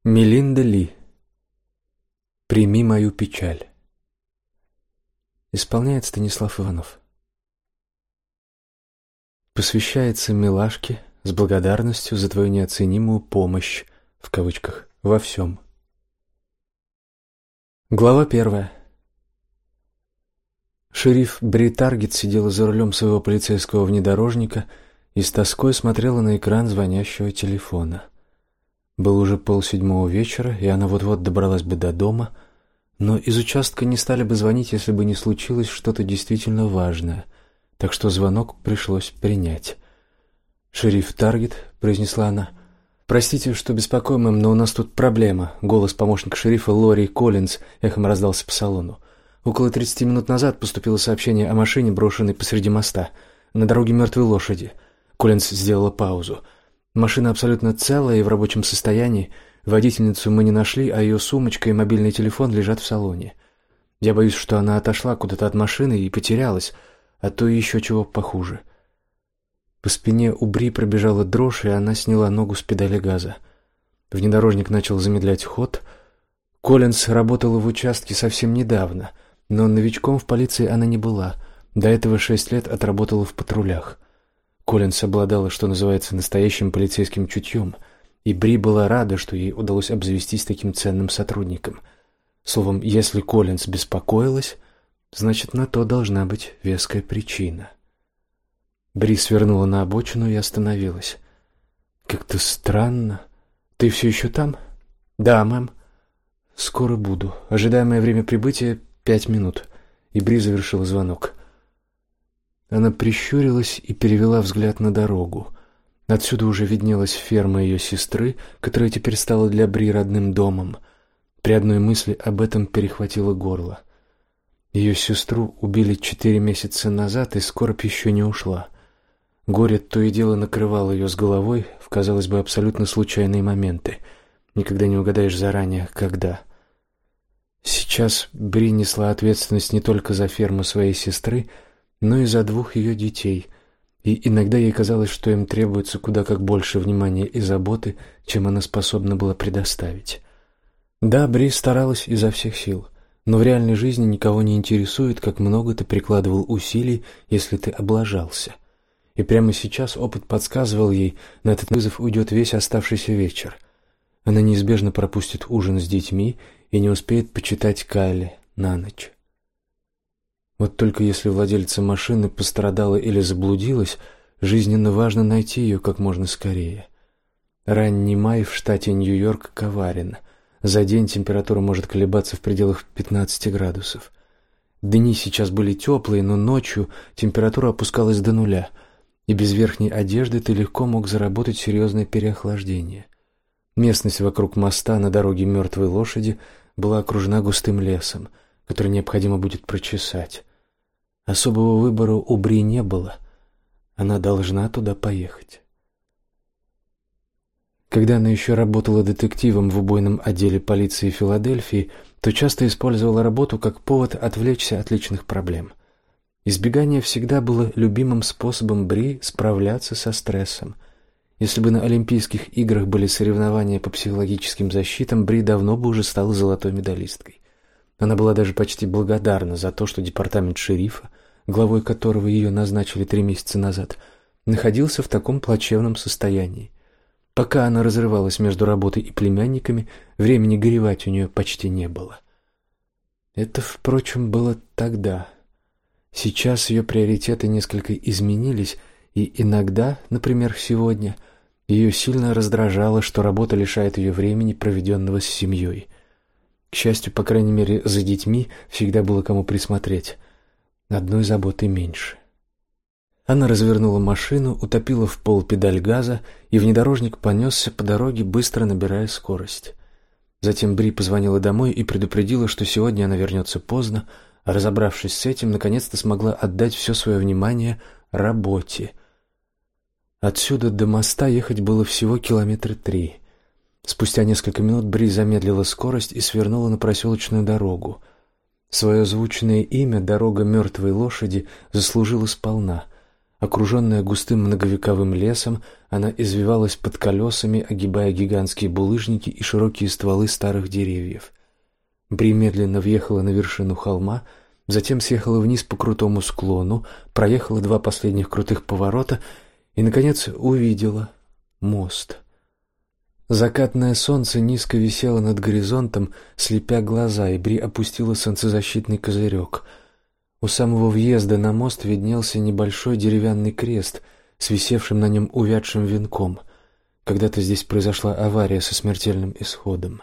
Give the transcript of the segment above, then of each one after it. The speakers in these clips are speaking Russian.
Мелинда Ли. «Прими мою печаль». Исполняет Станислав Иванов. Посвящается милашке с благодарностью за твою неоценимую помощь, в кавычках, во всем. Глава 1. Шериф Бри Таргет сидела за рулем своего полицейского внедорожника и с тоской смотрела на экран звонящего телефона. Было уже 6:30 вечера, и она вот-вот добралась бы до дома, но из участка не стали бы звонить, если бы не случилось что-то действительно важное, так что звонок пришлось принять. «Шериф Таргет», — произнесла она, — «простите, что беспокоим, мэм, но у нас тут проблема». Голос помощника шерифа Лори Коллинз эхом раздался по салону. «Около 30 минут назад поступило сообщение о машине, брошенной посреди моста, на дороге мертвой лошади». Коллинз сделала паузу. «Машина абсолютно целая и в рабочем состоянии. Водительницу мы не нашли, а ее сумочка и мобильный телефон лежат в салоне. Я боюсь, что она отошла куда-то от машины и потерялась, а то и еще чего похуже». По спине у Бри пробежала дрожь, и она сняла ногу с педали газа. Внедорожник начал замедлять ход. Коллинз работала в участке совсем недавно, но новичком в полиции она не была. До этого 6 лет отработала в патрулях. Коллинз обладала, что называется, настоящим полицейским чутьем, и Бри была рада, что ей удалось обзавестись таким ценным сотрудником. Словом, если Коллинз беспокоилась, значит, на то должна быть веская причина. Бри свернула на обочину и остановилась. «Как-то странно. Ты все еще там?» «Да, мэм». «Скоро буду. Ожидаемое время прибытия 5 минут». И Бри завершила звонок. Она прищурилась и перевела взгляд на дорогу. Отсюда уже виднелась ферма ее сестры, которая теперь стала для Бри родным домом. При одной мысли об этом перехватило горло. Ее сестру убили 4 месяца назад, и скорбь еще не ушла. Горе то и дело накрывало ее с головой в, казалось бы, абсолютно случайные моменты. Никогда не угадаешь заранее, когда. Сейчас Бри несла ответственность не только за ферму своей сестры, но и за 2 ее детей, и иногда ей казалось, что им требуется куда как больше внимания и заботы, чем она способна была предоставить. Да, Бри старалась изо всех сил, но в реальной жизни никого не интересует, как много ты прикладывал усилий, если ты облажался. И прямо сейчас опыт подсказывал ей, на этот вызов уйдет весь оставшийся вечер. Она неизбежно пропустит ужин с детьми и не успеет почитать Кайли на ночь. Вот только если владельца машины пострадала или заблудилась, жизненно важно найти ее как можно скорее. Ранний май в штате Нью-Йорк коварен. За день температура может колебаться в пределах 15 градусов. Дни сейчас были теплые, но ночью температура опускалась до 0, и без верхней одежды ты легко мог заработать серьезное переохлаждение. Местность вокруг моста на дороге мертвой лошади была окружена густым лесом, который необходимо будет прочесать. Особого выбора у Бри не было. Она должна туда поехать. Когда она еще работала детективом в убойном отделе полиции Филадельфии, то часто использовала работу как повод отвлечься от личных проблем. Избегание всегда было любимым способом Бри справляться со стрессом. Если бы на Олимпийских играх были соревнования по психологическим защитам, Бри давно бы уже стала золотой медалисткой. Она была даже почти благодарна за то, что департамент шерифа, главой которого ее назначили 3 месяца назад, находился в таком плачевном состоянии. Пока она разрывалась между работой и племянниками, времени горевать у нее почти не было. Это, впрочем, было тогда. Сейчас ее приоритеты несколько изменились, и иногда, например, сегодня, ее сильно раздражало, что работа лишает ее времени, проведенного с семьей. К счастью, по крайней мере, за детьми всегда было кому присмотреть. Одной заботы меньше. Она развернула машину, утопила в пол педаль газа, и внедорожник понесся по дороге, быстро набирая скорость. Затем Бри позвонила домой и предупредила, что сегодня она вернется поздно, а разобравшись с этим, наконец-то смогла отдать все свое внимание работе. Отсюда до моста ехать было всего 3 километра. Спустя несколько минут Бри замедлила скорость и свернула на проселочную дорогу. Свое звучное имя «Дорога мертвой лошади» заслужила сполна. Окруженная густым многовековым лесом, она извивалась под колесами, огибая гигантские булыжники и широкие стволы старых деревьев. Бри медленно въехала на вершину холма, затем съехала вниз по крутому склону, проехала 2 последних крутых поворота и, наконец, увидела мост. Закатное солнце низко висело над горизонтом, слепя глаза, и Бри опустила солнцезащитный козырек. У самого въезда на мост виднелся небольшой деревянный крест с висевшим на нем увядшим венком. Когда-то здесь произошла авария со смертельным исходом.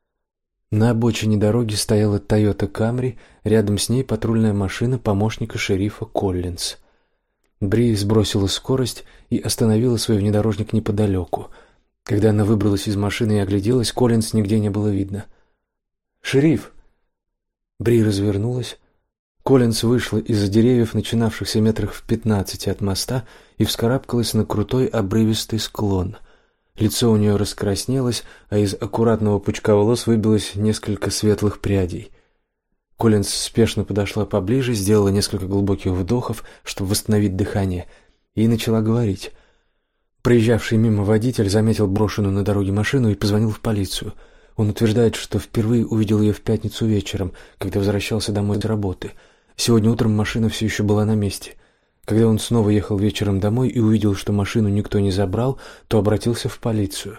На обочине дороги стояла Toyota Camry, рядом с ней патрульная машина помощника шерифа Коллинз. Бри сбросила скорость и остановила свой внедорожник неподалеку. Когда она выбралась из машины и огляделась, Коллинз нигде не было видно. «Шериф!» Бри развернулась. Коллинз вышла из-за деревьев, начинавшихся метрах в 15 от моста, и вскарабкалась на крутой обрывистый склон. Лицо у нее раскраснелось, а из аккуратного пучка волос выбилось несколько светлых прядей. Коллинз спешно подошла поближе, сделала несколько глубоких вдохов, чтобы восстановить дыхание, и начала говорить. Проезжавший мимо водитель заметил брошенную на дороге машину и позвонил в полицию. Он утверждает, что впервые увидел ее в пятницу вечером, когда возвращался домой с работы. Сегодня утром машина все еще была на месте. Когда он снова ехал вечером домой и увидел, что машину никто не забрал, то обратился в полицию.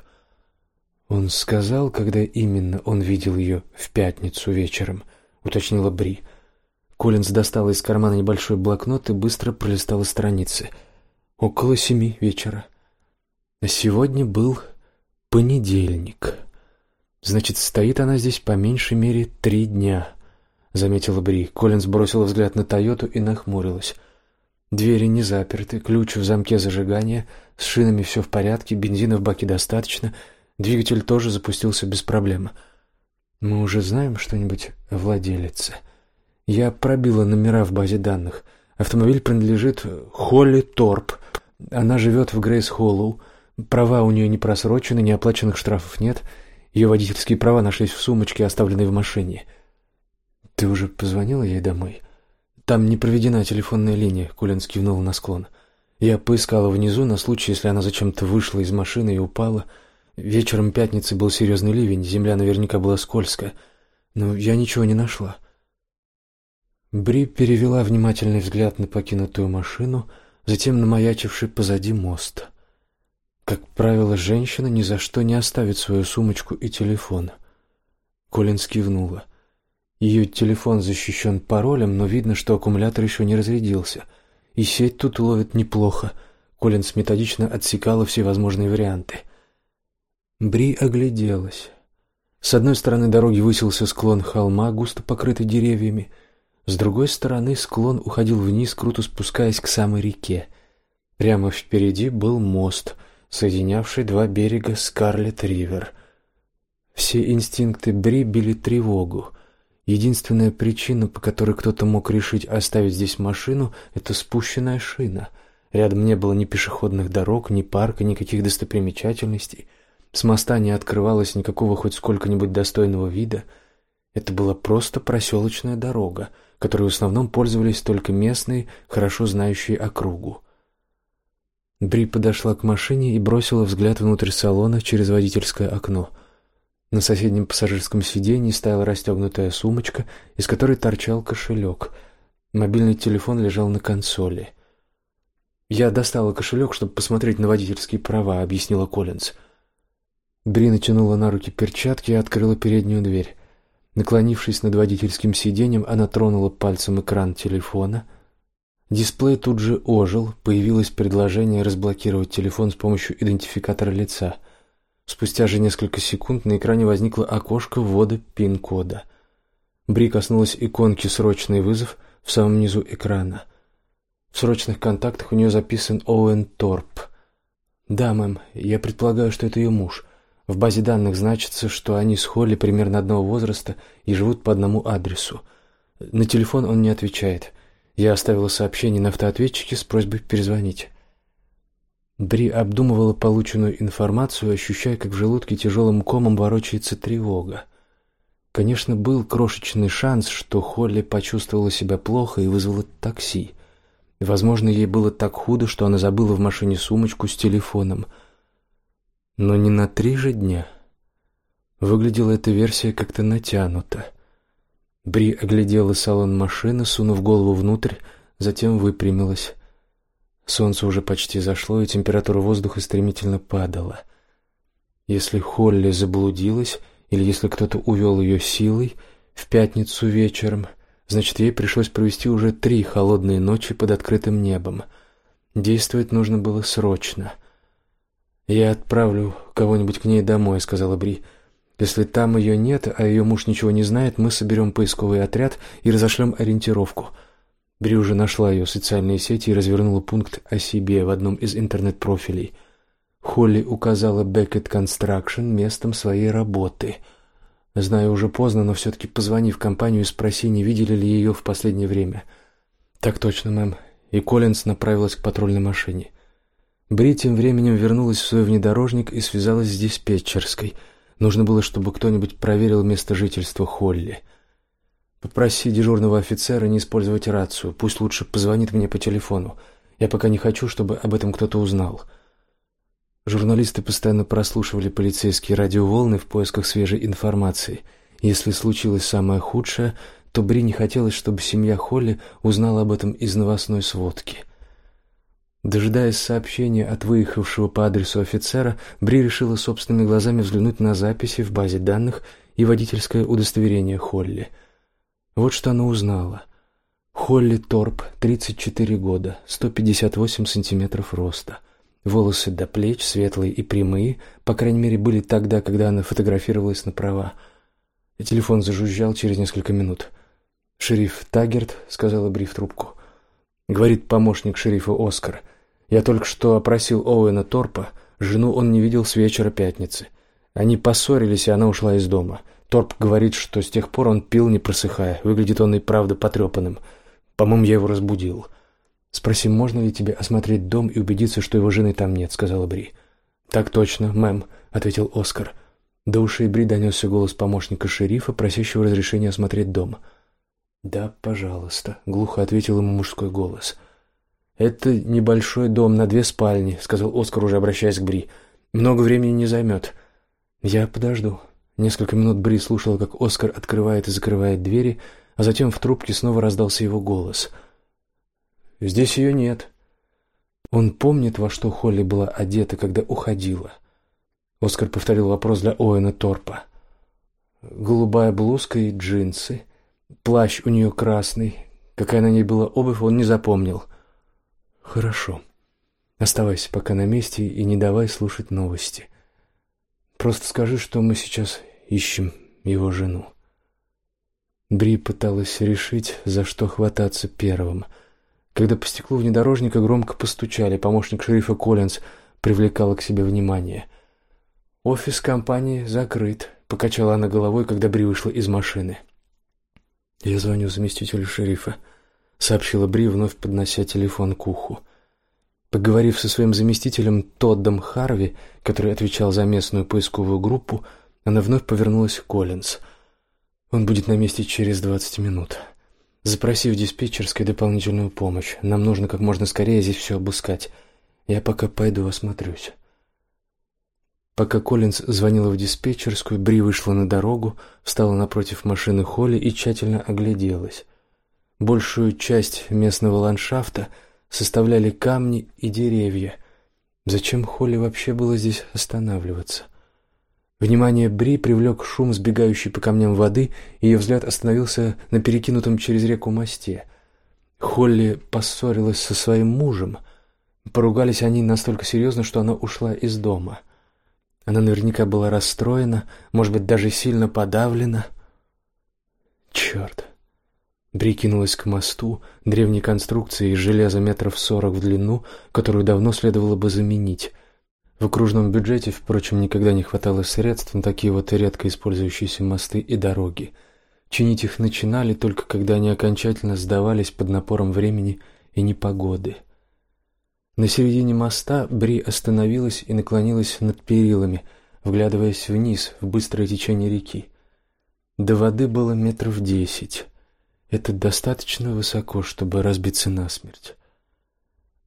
Он сказал, когда именно он видел ее в пятницу вечером, уточнила Бри. Коллинз достала из кармана небольшой блокнот и быстро пролистала страницы. Около 7 вечера. Сегодня был понедельник. Значит, стоит она здесь по меньшей мере 3 дня, заметила Бри. Коллинз бросила взгляд на Тойоту и нахмурилась. Двери не заперты, ключ в замке зажигания, с шинами все в порядке, бензина в баке достаточно, двигатель тоже запустился без проблем. Мы уже знаем что-нибудь о владелице. Я пробила номера в базе данных. Автомобиль принадлежит Холли Торп. Она живет в Грейс-Холлоу. Права у нее не просрочены, неоплаченных штрафов нет. Ее водительские права нашлись в сумочке, оставленной в машине. Ты уже позвонила ей домой? Там не проведена телефонная линия, Коллинз кивнул на склон. Я поискала внизу на случай, если она зачем-то вышла из машины и упала. Вечером пятницы был серьезный ливень, земля наверняка была скользкая, но я ничего не нашла. Бри перевела внимательный взгляд на покинутую машину, затем на маячивший позади мост. Как правило, женщина ни за что не оставит свою сумочку и телефон. Коллинз кивнула. Ее телефон защищен паролем, но видно, что аккумулятор еще не разрядился. И сеть тут ловит неплохо. Коллинз методично отсекала все возможные варианты. Бри огляделась. С одной стороны дороги высился склон холма, густо покрытый деревьями. С другой стороны склон уходил вниз, круто спускаясь к самой реке. Прямо впереди был мост, соединявший 2 берега Скарлетт-Ривер. Все инстинкты Бри били тревогу. Единственная причина, по которой кто-то мог решить оставить здесь машину, это спущенная шина. Рядом не было ни пешеходных дорог, ни парка, никаких достопримечательностей. С моста не открывалось никакого хоть сколько-нибудь достойного вида. Это была просто проселочная дорога, которой в основном пользовались только местные, хорошо знающие округу. Бри подошла к машине и бросила взгляд внутрь салона через водительское окно. На соседнем пассажирском сиденье стояла расстегнутая сумочка, из которой торчал кошелек. Мобильный телефон лежал на консоли. «Я достала кошелек, чтобы посмотреть на водительские права», — объяснила Коллинз. Бри натянула на руки перчатки и открыла переднюю дверь. Наклонившись над водительским сиденьем, она тронула пальцем экран телефона. Дисплей тут же ожил, появилось предложение разблокировать телефон с помощью идентификатора лица. Спустя же несколько секунд на экране возникло окошко ввода пин-кода. Бри коснулась иконки «Срочный вызов» в самом низу экрана. В срочных контактах у нее записан Оуэн Торп. «Да, мэм, я предполагаю, что это ее муж. В базе данных значится, что они с Холли примерно одного возраста и живут по одному адресу. На телефон он не отвечает. Я оставила сообщение на автоответчике с просьбой перезвонить». Бри обдумывала полученную информацию, ощущая, как в желудке тяжелым комом ворочается тревога. Конечно, был крошечный шанс, что Холли почувствовала себя плохо и вызвала такси. Возможно, ей было так худо, что она забыла в машине сумочку с телефоном. Но не на 3 же дня. Выглядела эта версия как-то натянуто. Бри оглядела салон машины, сунув голову внутрь, затем выпрямилась. Солнце уже почти зашло, и температура воздуха стремительно падала. Если Холли заблудилась, или если кто-то увел ее силой в пятницу вечером, значит, ей пришлось провести уже 3 холодные ночи под открытым небом. Действовать нужно было срочно. «Я отправлю кого-нибудь к ней домой», — сказала Бри. «Если там ее нет, а ее муж ничего не знает, мы соберем поисковый отряд и разошлем ориентировку». Бри уже нашла ее социальные сети и развернула пункт о себе в одном из интернет-профилей. Холли указала Beckett Construction местом своей работы. Знаю, уже поздно, но все-таки позвони в компанию и спроси, не видели ли ее в последнее время. Так точно, мэм. И Коллинз направилась к патрульной машине. Бри тем временем вернулась в свой внедорожник и связалась с диспетчерской. Нужно было, чтобы кто-нибудь проверил место жительства Холли. Попроси дежурного офицера не использовать рацию. Пусть лучше позвонит мне по телефону. Я пока не хочу, чтобы об этом кто-то узнал. Журналисты постоянно прослушивали полицейские радиоволны в поисках свежей информации. Если случилось самое худшее, то Бри не хотелось, чтобы семья Холли узнала об этом из новостной сводки. Дожидаясь сообщения от выехавшего по адресу офицера, Бри решила собственными глазами взглянуть на записи в базе данных и водительское удостоверение Холли. Вот что она узнала. Холли Торп, 34 года, 158 сантиметров роста. Волосы до плеч, светлые и прямые, по крайней мере, были тогда, когда она фотографировалась на права. И телефон зажужжал через несколько минут. «Шериф Таггерт», — сказала Бри в трубку. Говорит помощник шерифа Оскар. «Я только что опросил Оуэна Торпа. Жену он не видел с вечера пятницы. Они поссорились, и она ушла из дома. Торп говорит, что с тех пор он пил, не просыхая. Выглядит он и правда потрепанным. По-моему, я его разбудил». «Спроси, можно ли тебе осмотреть дом и убедиться, что его жены там нет», — сказала Бри. «Так точно, мэм», — ответил Оскар. До ушей Бри донесся голос помощника шерифа, просящего разрешения осмотреть дом. «Да, пожалуйста», — глухо ответил ему мужской голос. «Это небольшой дом на 2 спальни», — сказал Оскар, уже обращаясь к Бри. «Много времени не займет». «Я подожду». Несколько минут Бри слушала, как Оскар открывает и закрывает двери, а затем в трубке снова раздался его голос. «Здесь ее нет». Он помнит, во что Холли была одета, когда уходила. Оскар повторил вопрос для Оуэна Торпа. Голубая блузка и джинсы. Плащ у нее красный. Какая на ней была обувь, он не запомнил. «Хорошо. Оставайся пока на месте и не давай слушать новости. Просто скажи, что мы сейчас ищем его жену». Бри пыталась решить, за что хвататься первым. Когда по стеклу внедорожника громко постучали, помощник шерифа Коллинз привлекала к себе внимание. «Офис компании закрыт», — покачала она головой, когда Бри вышла из машины. «Я звоню заместителю шерифа», — сообщила Бри, вновь поднося телефон к уху. Поговорив со своим заместителем Тоддом Харви, который отвечал за местную поисковую группу, она вновь повернулась к Коллинз. «Он будет на месте через 20 минут. Запроси в диспетчерской дополнительную помощь. Нам нужно как можно скорее здесь все обыскать. Я пока пойду осмотрюсь». Пока Коллинз звонила в диспетчерскую, Бри вышла на дорогу, встала напротив машины Холли и тщательно огляделась. Большую часть местного ландшафта составляли камни и деревья. Зачем Холли вообще было здесь останавливаться? Внимание Бри привлек шум сбегающей по камням воды, и ее взгляд остановился на перекинутом через реку мосте. Холли поссорилась со своим мужем. Поругались они настолько серьезно, что она ушла из дома. Она наверняка была расстроена, может быть, даже сильно подавлена. Черт! Бри кинулась к мосту, древней конструкции из железа 40 метров в длину, которую давно следовало бы заменить. В окружном бюджете, впрочем, никогда не хватало средств на такие вот редко использующиеся мосты и дороги. Чинить их начинали только когда они окончательно сдавались под напором времени и непогоды. На середине моста Бри остановилась и наклонилась над перилами, вглядываясь вниз в быстрое течение реки. До воды было 10 метров. Это достаточно высоко, чтобы разбиться насмерть.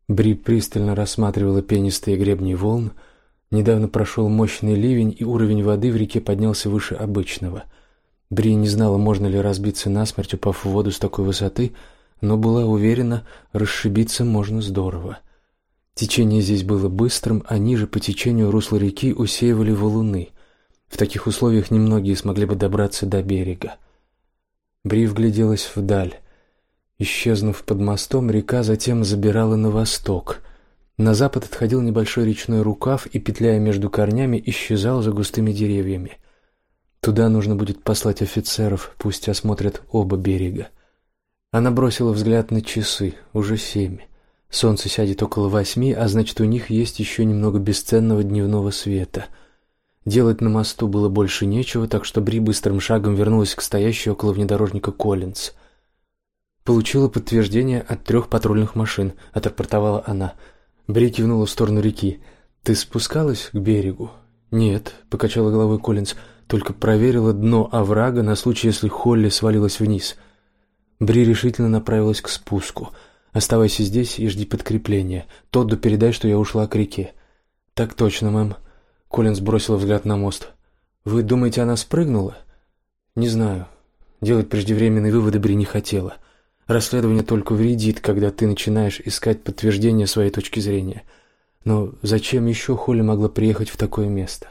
Бри пристально рассматривала пенистые гребни волн. Недавно прошел мощный ливень, и уровень воды в реке поднялся выше обычного. Бри не знала, можно ли разбиться насмерть, упав в воду с такой высоты, но была уверена, расшибиться можно здорово. Течение здесь было быстрым, а ниже по течению русла реки усеивали валуны. В таких условиях немногие смогли бы добраться до берега. Бри вгляделась вдаль. Исчезнув под мостом, река затем забирала на восток. На запад отходил небольшой речной рукав и, петляя между корнями, исчезал за густыми деревьями. Туда нужно будет послать офицеров, пусть осмотрят оба берега. Она бросила взгляд на часы, уже 7. Солнце сядет около 8, а значит, у них есть еще немного бесценного дневного света. Делать на мосту было больше нечего, так что Бри быстрым шагом вернулась к стоящей около внедорожника Коллинз. Получила подтверждение от 3 патрульных машин, отрапортовала она. Бри кивнула в сторону реки. Ты спускалась к берегу? Нет, покачала головой Коллинз, только проверила дно оврага на случай, если Холли свалилась вниз. Бри решительно направилась к спуску. Оставайся здесь и жди подкрепления. Тодду передай, что я ушла к реке. Так точно, мэм. Коллинз бросила взгляд на мост. Вы думаете, она спрыгнула? Не знаю. Делать преждевременные выводы Бри не хотела. Расследование только вредит, когда ты начинаешь искать подтверждение своей точки зрения. Но зачем еще Холли могла приехать в такое место?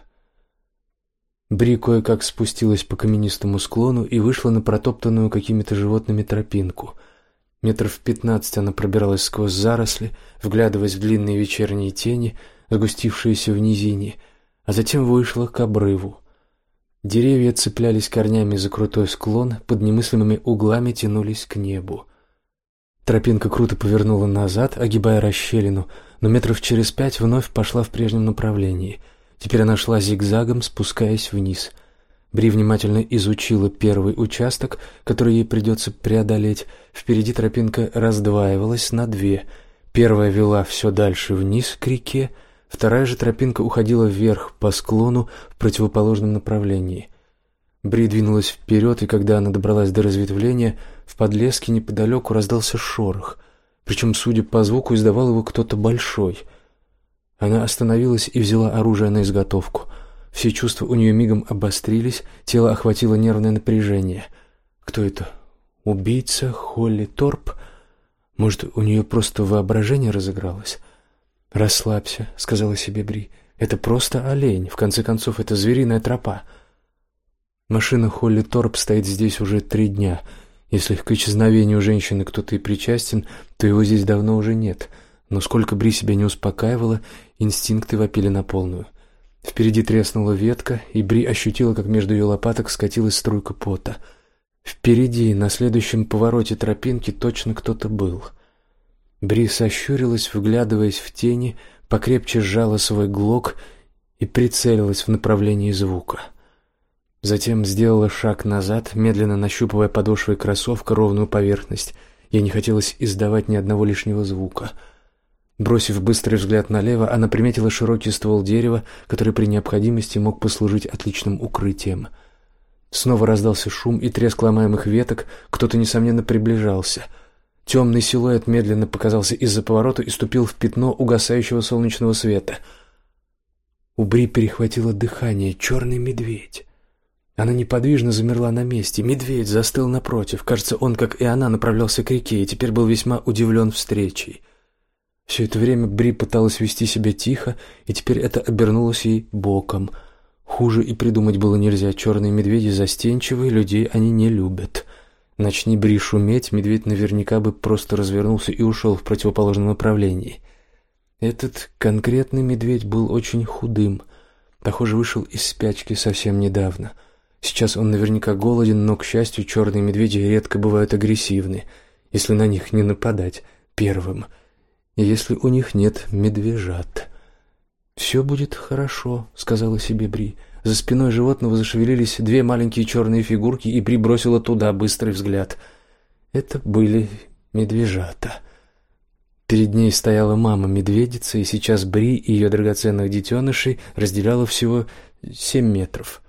Бри кое-как спустилась по каменистому склону и вышла на протоптанную какими-то животными тропинку. Метров 15 она пробиралась сквозь заросли, вглядываясь в длинные вечерние тени, сгустившиеся в низине, а затем вышла к обрыву. Деревья цеплялись корнями за крутой склон, под немыслимыми углами тянулись к небу. Тропинка круто повернула назад, огибая расщелину, но метров через 5 вновь пошла в прежнем направлении. Теперь она шла зигзагом, спускаясь вниз. Бри внимательно изучила первый участок, который ей придется преодолеть. Впереди тропинка раздваивалась на 2. Первая вела все дальше вниз к реке, вторая же тропинка уходила вверх по склону в противоположном направлении. Бри двинулась вперед, и когда она добралась до разветвления, в подлеске неподалеку раздался шорох, причем, судя по звуку, издавал его кто-то большой. Она остановилась и взяла оружие на изготовку. Все чувства у нее мигом обострились, тело охватило нервное напряжение. Кто это? Убийца Холли Торп? Может, у нее просто воображение разыгралось? «Расслабься», — сказала себе Бри. «Это просто олень, в конце концов, это звериная тропа». Машина Холли Торп стоит здесь уже 3 дня. Если к исчезновению женщины кто-то и причастен, то его здесь давно уже нет. Но сколько Бри себя не успокаивала, инстинкты вопили на полную. Впереди треснула ветка, и Бри ощутила, как между ее лопаток скатилась струйка пота. Впереди, на следующем повороте тропинки, точно кто-то был. Бри сощурилась, вглядываясь в тени, покрепче сжала свой глок и прицелилась в направлении звука. Затем сделала шаг назад, медленно нащупывая подошвой кроссовка ровную поверхность. Ей не хотелось издавать ни одного лишнего звука. Бросив быстрый взгляд налево, она приметила широкий ствол дерева, который при необходимости мог послужить отличным укрытием. Снова раздался шум и треск ломаемых веток, кто-то, несомненно, приближался. Темный силуэт медленно показался из-за поворота и ступил в пятно угасающего солнечного света. У Бри перехватило дыхание. Черный медведь. Она неподвижно замерла на месте. Медведь застыл напротив. Кажется, он, как и она, направлялся к реке и теперь был весьма удивлен встречей. Все это время Бри пыталась вести себя тихо, и теперь это обернулось ей боком. Хуже и придумать было нельзя. Черные медведи застенчивые, людей они не любят. Начни Бри шуметь, медведь наверняка бы просто развернулся и ушел в противоположном направлении. Этот конкретный медведь был очень худым. Похоже, вышел из спячки совсем недавно. Сейчас он наверняка голоден, но, к счастью, черные медведи редко бывают агрессивны, если на них не нападать первым, и если у них нет медвежат. «Все будет хорошо», — сказала себе Бри. За спиной животного зашевелились 2 маленькие черные фигурки, и Бри бросила туда быстрый взгляд. Это были медвежата. Перед ней стояла мама-медведица, и сейчас Бри и ее драгоценных детенышей разделяло всего 7 метров.